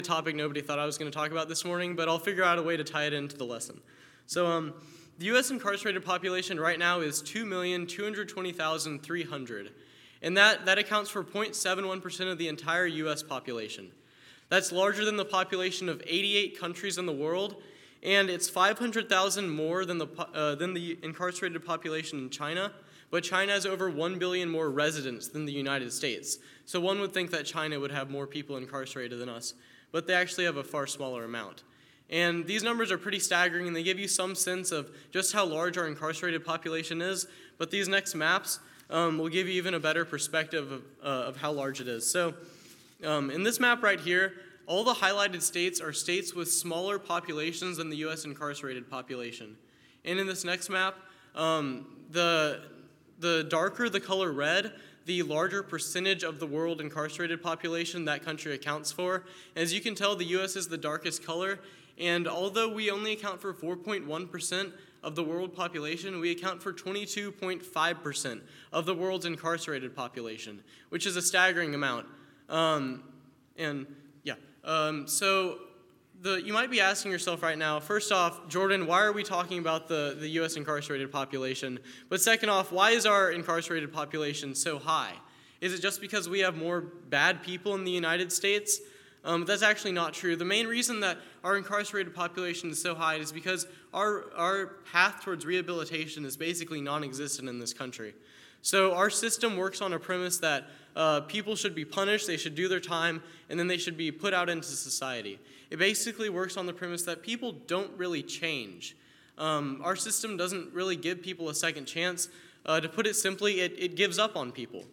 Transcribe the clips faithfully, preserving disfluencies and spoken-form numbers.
topic nobody thought I was going to talk about this morning, but I'll figure out a way to tie it into the lesson. So um, the U S incarcerated population right now is two million two hundred twenty thousand three hundred, and that, that accounts for zero point seven one percent of the entire U S population. That's larger than the population of eighty-eight countries in the world, and it's five hundred thousand more than the, uh, than the incarcerated population in China, but China has over one billion more residents than the United States. So one would think that China would have more people incarcerated than us, but they actually have a far smaller amount. And these numbers are pretty staggering, and they give you some sense of just how large our incarcerated population is, but these next maps um, will give you even a better perspective of, uh, of how large it is. So um, in this map right here, all the highlighted states are states with smaller populations than the U S incarcerated population. And in this next map, um, the, the darker the color red, the larger percentage of the world incarcerated population that country accounts for. As you can tell, the U S is the darkest color, and although we only account for four point one percent of the world population, we account for twenty-two point five percent of the world's incarcerated population, which is a staggering amount. Um, and yeah, um, so the, you might be asking yourself right now, first off, Jordan, why are we talking about the, the U S incarcerated population? But second off, why is our incarcerated population so high? Is it just because we have more bad people in the United States? Um, that's actually not true. The main reason that our incarcerated population is so high is because our, our path towards rehabilitation is basically non-existent in this country. So our system works on a premise that uh, people should be punished, they should do their time, and then they should be put out into society. It basically works on the premise that people don't really change. Um, our system doesn't really give people a second chance. Uh, to put it simply, it, it gives up on people.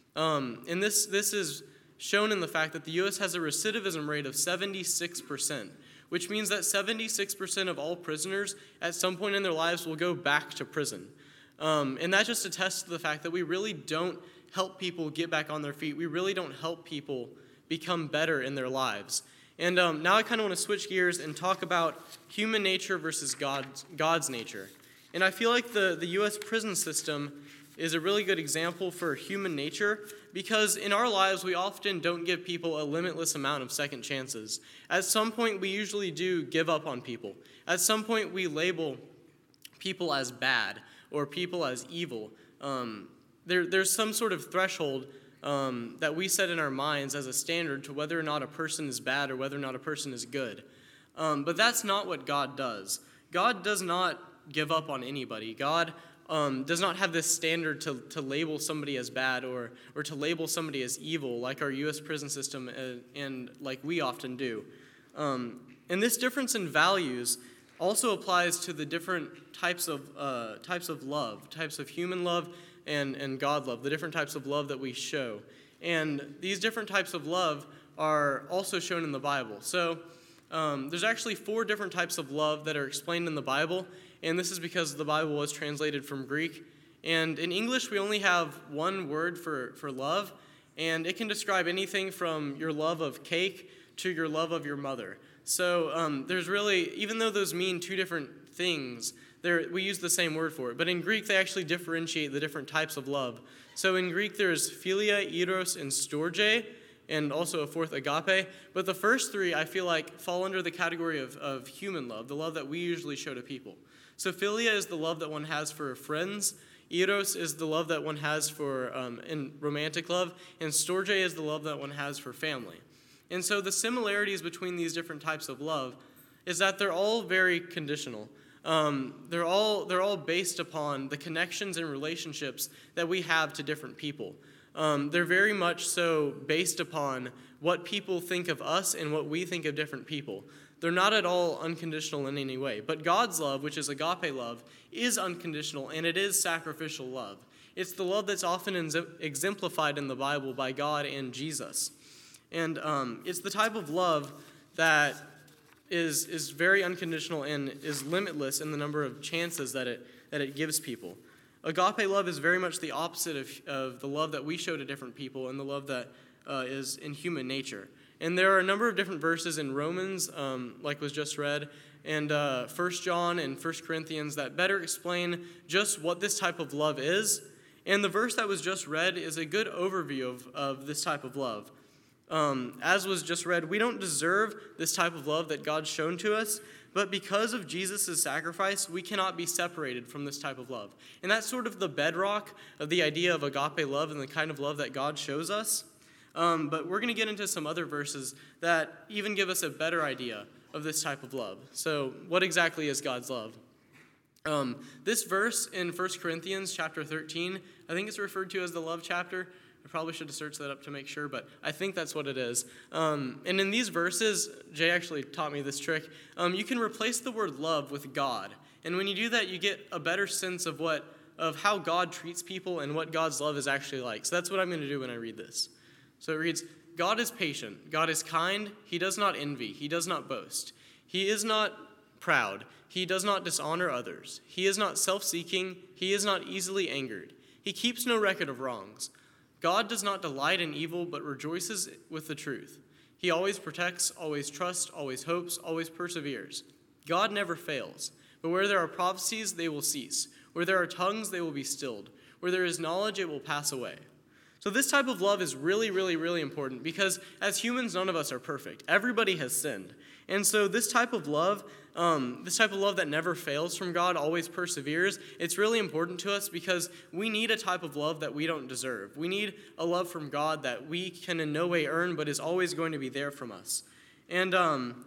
Um, and this, this is shown in the fact that the U S has a recidivism rate of seventy-six percent, which means that seventy-six percent of all prisoners at some point in their lives will go back to prison. Um, and that just attests to the fact that we really don't help people get back on their feet. We really don't help people become better in their lives. And um, now I kind of want to switch gears and talk about human nature versus God's, God's nature. And I feel like the, the U S prison system is a really good example for human nature because in our lives we often don't give people a limitless amount of second chances. At some point we usually do give up on people. At some point we label people as bad or people as evil. Um, there, there's some sort of threshold Um, that we set in our minds as a standard to whether or not a person is bad or whether or not a person is good. Um, but that's not what God does. God does not give up on anybody. God um, does not have this standard to, to label somebody as bad or, or to label somebody as evil like our U S prison system and, and like we often do. Um, and this difference in values also applies to the different types of uh, types of love, types of human love, And, and God love, the different types of love that we show. And these different types of love are also shown in the Bible. So um, there's actually four different types of love that are explained in the Bible, and this is because the Bible was translated from Greek. And in English, we only have one word for, for love, and it can describe anything from your love of cake to your love of your mother. So um, there's really, even though those mean two different things, There, we use the same word for it, but in Greek they actually differentiate the different types of love. So in Greek there's philia, eros, and storge, and also a fourth, agape. But the first three I feel like fall under the category of, of human love, the love that we usually show to people. So philia is the love that one has for friends, eros is the love that one has for um, in romantic love, and storge is the love that one has for family. And so the similarities between these different types of love is that they're all very conditional. Um, they're all they're all based upon the connections and relationships that we have to different people. Um, they're very much so based upon what people think of us and what we think of different people. They're not at all unconditional in any way. But God's love, which is agape love, is unconditional, and it is sacrificial love. It's the love that's often exemplified in the Bible by God and Jesus. And um, it's the type of love that is is very unconditional and is limitless in the number of chances that it that it gives people. Agape love is very much the opposite of, of the love that we show to different people and the love that uh, is in human nature. And there are a number of different verses in Romans, um, like was just read, and uh, First John and First Corinthians that better explain just what this type of love is. And the verse that was just read is a good overview of, of this type of love. Um, as was just read, we don't deserve this type of love that God's shown to us, but because of Jesus' sacrifice, we cannot be separated from this type of love. And that's sort of the bedrock of the idea of agape love and the kind of love that God shows us. Um, but we're going to get into some other verses that even give us a better idea of this type of love. So what exactly is God's love? Um, this verse in First Corinthians chapter thirteen, I think it's referred to as the love chapter. I probably should have searched that up to make sure, but I think that's what it is. Um, and in these verses, Jay actually taught me this trick. Um, you can replace the word love with God. And when you do that, you get a better sense of what of how God treats people and what God's love is actually like. So that's what I'm going to do when I read this. So it reads, God is patient. God is kind. He does not envy. He does not boast. He is not proud. He does not dishonor others. He is not self-seeking. He is not easily angered. He keeps no record of wrongs. God does not delight in evil, but rejoices with the truth. He always protects, always trusts, always hopes, always perseveres. God never fails. But where there are prophecies, they will cease. Where there are tongues, they will be stilled. Where there is knowledge, it will pass away. So this type of love is really, really, really important because as humans, none of us are perfect. Everybody has sinned. And so this type of love, um, this type of love that never fails from God, always perseveres, it's really important to us because we need a type of love that we don't deserve. We need a love from God that we can in no way earn, but is always going to be there from us. And um,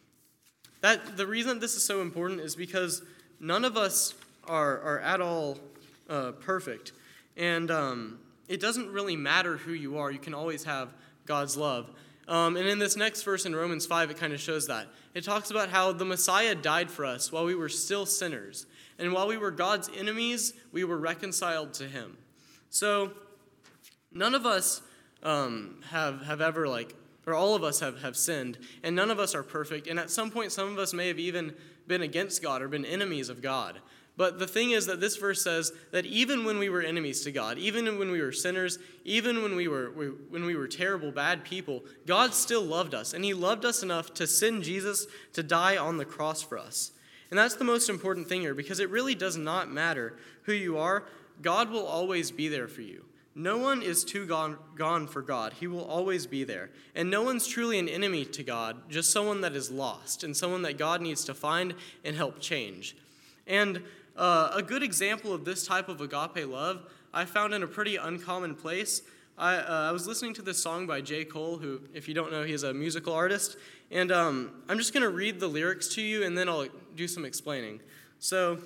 that the reason this is so important is because none of us are, are at all uh, perfect. And um, it doesn't really matter who you are. You can always have God's love. Um, and in this next verse in Romans five, it kind of shows that. It talks about how the Messiah died for us while we were still sinners. And while we were God's enemies, we were reconciled to him. So none of us um, have, have ever, like, or all of us have, have sinned. And none of us are perfect. And at some point, some of us may have even been against God or been enemies of God. But the thing is that this verse says that even when we were enemies to God, even when we were sinners, even when we were when we were terrible, bad people, God still loved us. And he loved us enough to send Jesus to die on the cross for us. And that's the most important thing here because it really does not matter who you are. God will always be there for you. No one is too gone, gone for God. He will always be there. And no one's truly an enemy to God, just someone that is lost and someone that God needs to find and help change. And Uh, a good example of this type of agape love I found in a pretty uncommon place. I, uh, I was listening to this song by J. Cole, who, if you don't know, he's a musical artist. And um, I'm just going to read the lyrics to you, and then I'll do some explaining. So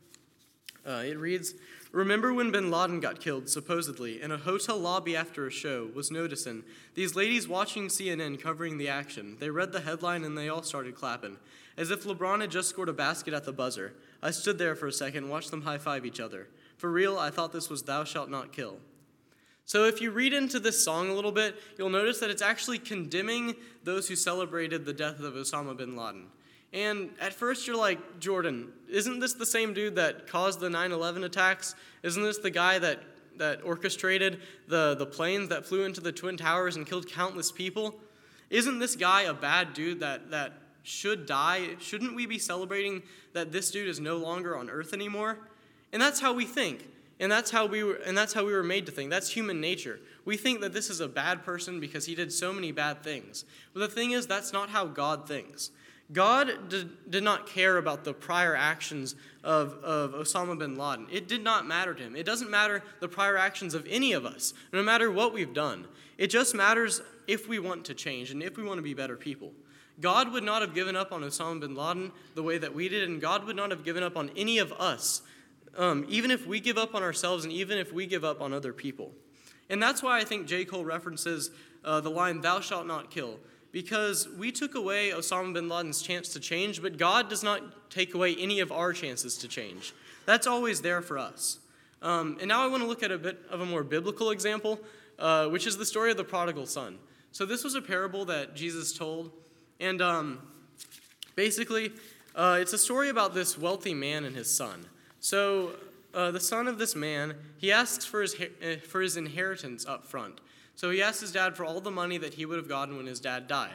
uh, it reads, "Remember when bin Laden got killed, supposedly, in a hotel lobby after a show, was noticing. These ladies watching C N N covering the action. They read the headline and they all started clapping, as if LeBron had just scored a basket at the buzzer. I stood there for a second and watched them high-five each other. For real, I thought this was Thou Shalt Not Kill." So if you read into this song a little bit, you'll notice that it's actually condemning those who celebrated the death of Osama bin Laden. And at first you're like, Jordan, isn't this the same dude that caused the nine eleven attacks? Isn't this the guy that, that orchestrated the, the planes that flew into the Twin Towers and killed countless people? Isn't this guy a bad dude that, that should die? Shouldn't we be celebrating that this dude is no longer on earth anymore? And that's how we think. And that's how we were and that's how we were made to think. That's human nature. We think that this is a bad person because he did so many bad things. But the thing is, that's not how God thinks. God did, did not care about the prior actions of, of Osama bin Laden. It did not matter to him. It doesn't matter the prior actions of any of us, no matter what we've done. It just matters if we want to change and if we want to be better people. God would not have given up on Osama bin Laden the way that we did, and God would not have given up on any of us, um, even if we give up on ourselves and even if we give up on other people. And that's why I think J. Cole references uh, the line, "Thou shalt not kill," because we took away Osama bin Laden's chance to change, but God does not take away any of our chances to change. That's always there for us. Um, and now I want to look at a bit of a more biblical example, uh, which is the story of the prodigal son. So this was a parable that Jesus told. And um, basically, uh, it's a story about this wealthy man and his son. So uh, the son of this man, he asks for his for his inheritance up front. So he asks his dad for all the money that he would have gotten when his dad died.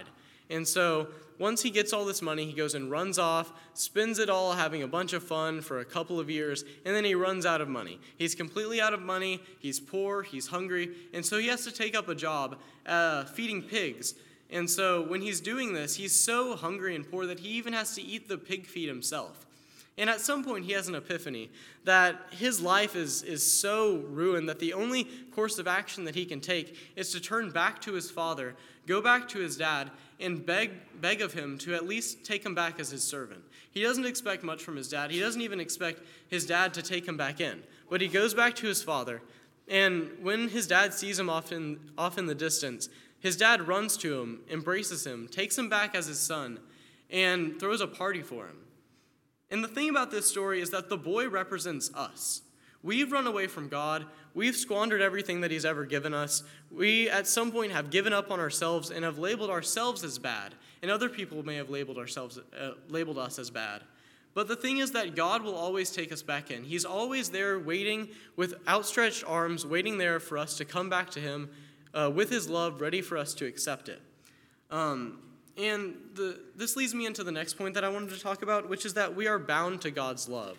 And so once he gets all this money, he goes and runs off, spends it all having a bunch of fun for a couple of years, and then he runs out of money. He's completely out of money, he's poor, he's hungry, and so he has to take up a job uh, feeding pigs. And so when he's doing this, he's so hungry and poor that he even has to eat the pig feed himself. And at some point, he has an epiphany that his life is, is so ruined that the only course of action that he can take is to turn back to his father, go back to his dad, and beg, beg of him to at least take him back as his servant. He doesn't expect much from his dad. He doesn't even expect his dad to take him back in. But he goes back to his father, and when his dad sees him off in, off in the distance, his dad runs to him, embraces him, takes him back as his son, and throws a party for him. And the thing about this story is that the boy represents us. We've run away from God. We've squandered everything that he's ever given us. We, at some point, have given up on ourselves and have labeled ourselves as bad. And other people may have labeled ourselves, uh, labeled us as bad. But the thing is that God will always take us back in. He's always there waiting with outstretched arms, waiting there for us to come back to him uh, with his love, ready for us to accept it. Um, And the, this leads me into the next point that I wanted to talk about, which is that we are bound to God's love.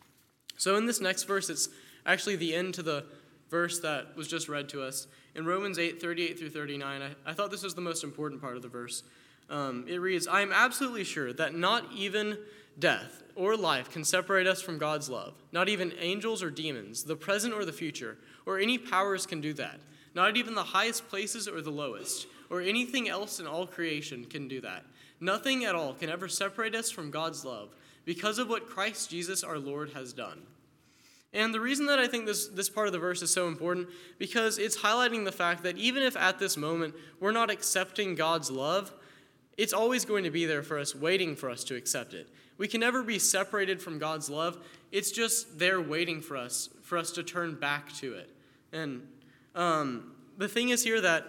So in this next verse, it's actually the end to the verse that was just read to us. In Romans eight, thirty-eight through thirty-nine, I, I thought this was the most important part of the verse. Um, it reads, "I am absolutely sure that not even death or life can separate us from God's love. Not even angels or demons, the present or the future, or any powers can do that. Not even the highest places or the lowest, or anything else in all creation can do that. Nothing at all can ever separate us from God's love because of what Christ Jesus our Lord has done." And the reason that I think this, this part of the verse is so important, because it's highlighting the fact that even if at this moment we're not accepting God's love, it's always going to be there for us, waiting for us to accept it. We can never be separated from God's love. It's just there waiting for us, for us to turn back to it. And um, the thing is here that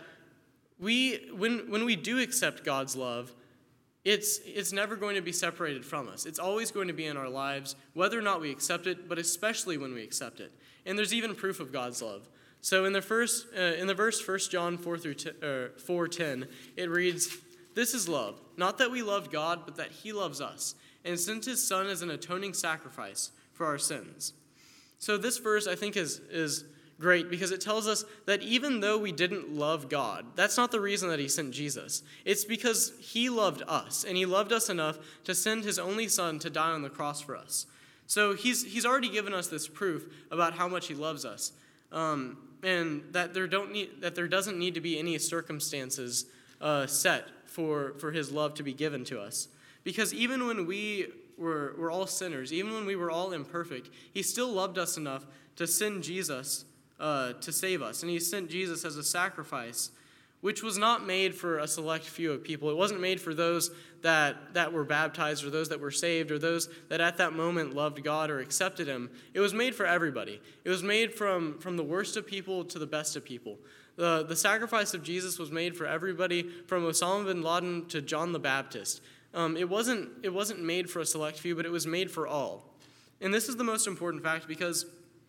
We, when, when we do accept God's love, it's, it's never going to be separated from us. It's always going to be in our lives, whether or not we accept it, but especially when we accept it. And there's even proof of God's love. So in the first, uh, in the verse First John four through four ten, it reads, "This is love, not that we loved God, but that he loves us, and sent his Son as an atoning sacrifice for our sins." So this verse, I think, is is. great, because it tells us that even though we didn't love God, that's not the reason that he sent Jesus. It's because he loved us, and he loved us enough to send his only son to die on the cross for us. So he's he's already given us this proof about how much he loves us, um, and that there don't need that there doesn't need to be any circumstances uh, set for for his love to be given to us. Because even when we were were all sinners, even when we were all imperfect, he still loved us enough to send Jesus Uh, to save us. And he sent Jesus as a sacrifice, which was not made for a select few of people. It wasn't made for those that, that were baptized, or those that were saved, or those that at that moment loved God or accepted him. It was made for everybody. It was made from, from the worst of people to the best of people. The, the sacrifice of Jesus was made for everybody, from Osama bin Laden to John the Baptist. Um, it wasn't, it wasn't made for a select few, but it was made for all. And this is the most important fact, because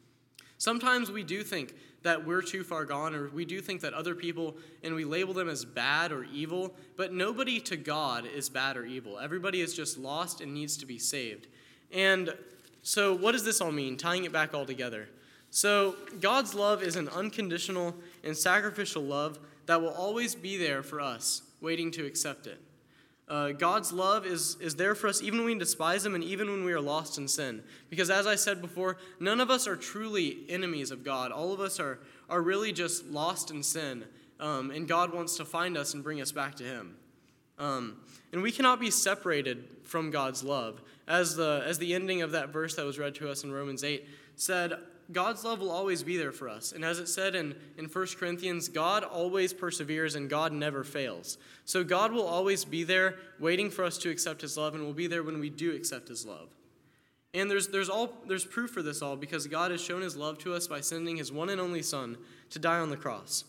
sometimes we do think that we're too far gone, or we do think that other people, and we label them as bad or evil, but nobody to God is bad or evil. Everybody is just lost and needs to be saved. And so what does this all mean, tying it back all together? So God's love is an unconditional and sacrificial love that will always be there for us, waiting to accept it. Uh, God's love is, is there for us even when we despise him, and even when we are lost in sin. Because as I said before, none of us are truly enemies of God. All of us are, are really just lost in sin. Um, and God wants to find us and bring us back to him. Um, and we cannot be separated from God's love. As the, as the ending of that verse that was read to us in Romans eight said, God's love will always be there for us. And as it said in, in First Corinthians, God always perseveres and God never fails. So God will always be there waiting for us to accept his love, and will be there when we do accept his love. And there's there's all there's proof for this all, because God has shown his love to us by sending his one and only Son to die on the cross.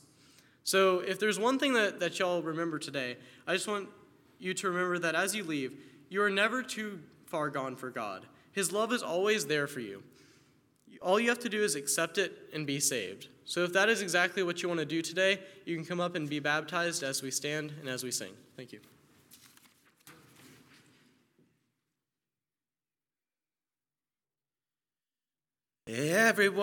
So if there's one thing that, that y'all remember today, I just want you to remember that as you leave, you are never too far gone for God. His love is always there for you. All you have to do is accept it and be saved. So if that is exactly what you want to do today, you can come up and be baptized as we stand and as we sing. Thank you. Everyone